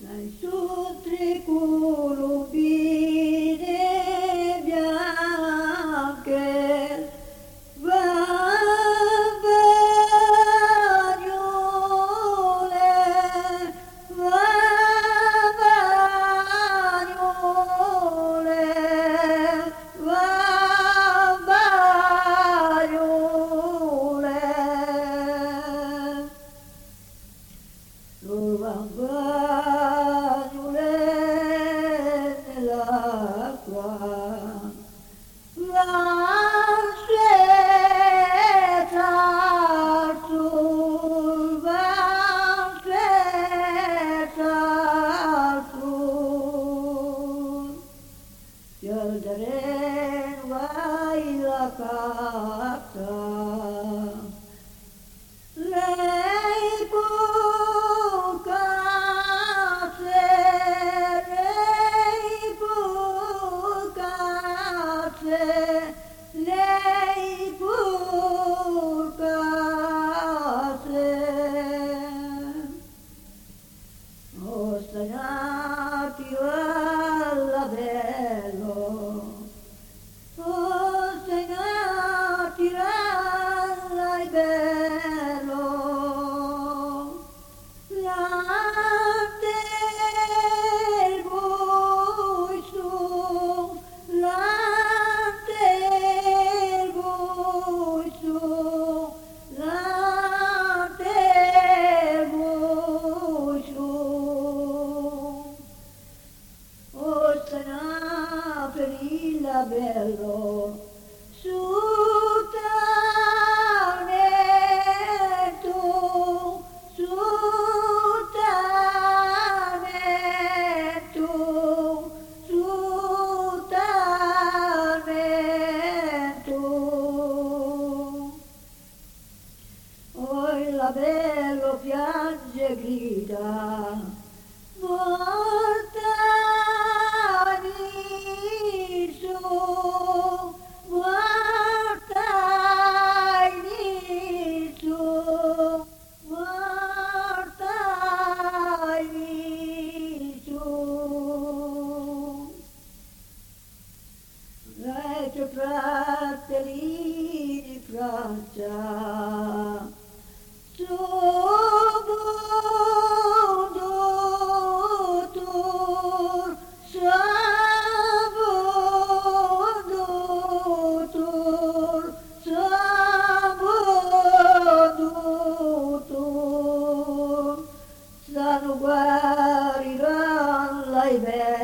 Sul tricolubine bianche Piangere vai la carta, lei pucate, lei pucate, o stagnati alla bello. Bello su Taneto, su Taneto, su Taneto. Oi la bello piange e grida, morta. Vecchio fratelli di Francia, sanno guariranno le